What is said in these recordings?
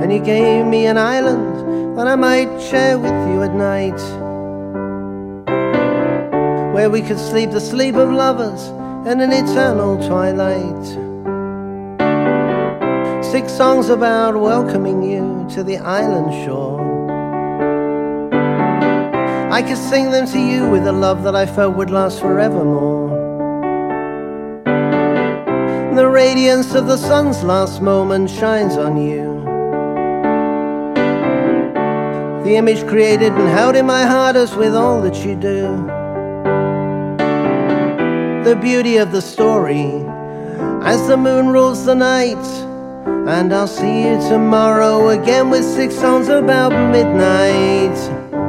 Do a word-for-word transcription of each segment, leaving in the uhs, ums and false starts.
and you gave me an island that I might share with you at night, where we could sleep the sleep of lovers in an eternal twilight. Six songs about welcoming you to the island shore. I could sing them to you with a love that I felt would last forevermore. The radiance of the sun's last moment shines on you. The image created and held in my heart as with all that you do. The beauty of the story as the moon rules the night. And I'll see you tomorrow again with six songs about midnight.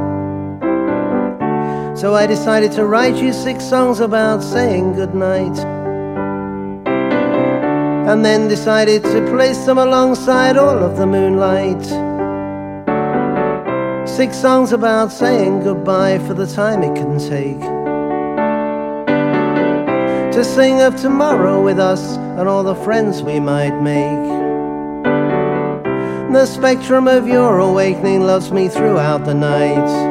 So I decided to write you six songs about saying goodnight, and then decided to place them alongside all of the moonlight. Six songs about saying goodbye for the time it can take to sing of tomorrow with us and all the friends we might make. The spectrum of your awakening loves me throughout the night.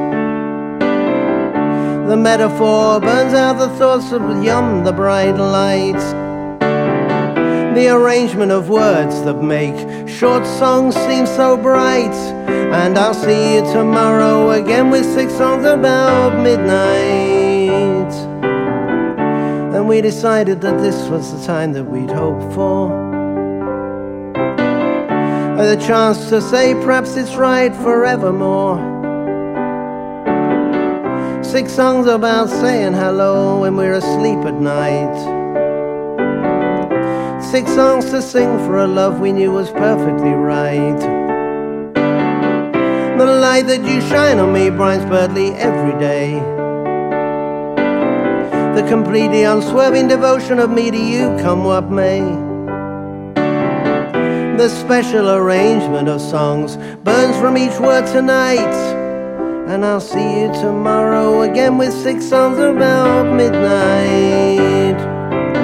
The metaphor burns out the thoughts of beyond the bright light. The arrangement of words that make short songs seem so bright. And I'll see you tomorrow again with six songs about midnight. And we decided that this was the time that we'd hoped for, the chance to say perhaps it's right forevermore. Six songs about saying hello when we're asleep at night. Six songs to sing for a love we knew was perfectly right. The light that you shine on me brightens brightly every day. The completely unswerving devotion of me to you, come what may. The special arrangement of songs burns from each word tonight. And I'll see you tomorrow again with six songs about midnight.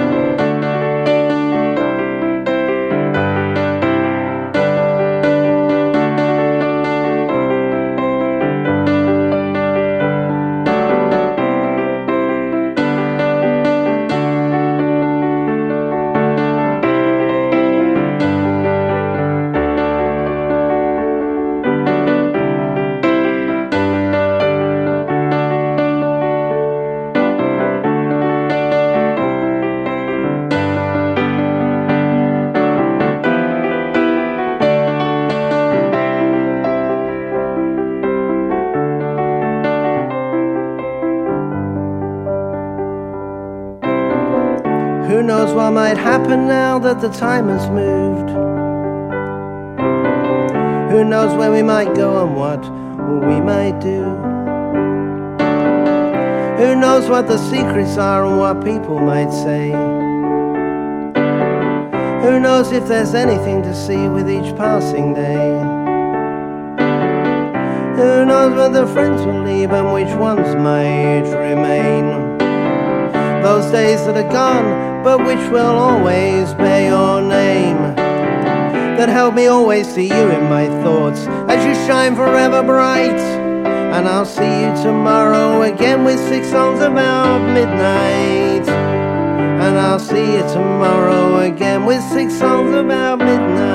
Who knows what might happen now that the time has moved? Who knows where we might go and what we might do? Who knows what the secrets are and what people might say? Who knows if there's anything to see with each passing day? Who knows when the friends will leave and which ones might remain? Those days that are gone, but which will always bear your name, that help me always see you in my thoughts as you shine forever bright. And I'll see you tomorrow again with six songs about midnight. And I'll see you tomorrow again with six songs about midnight.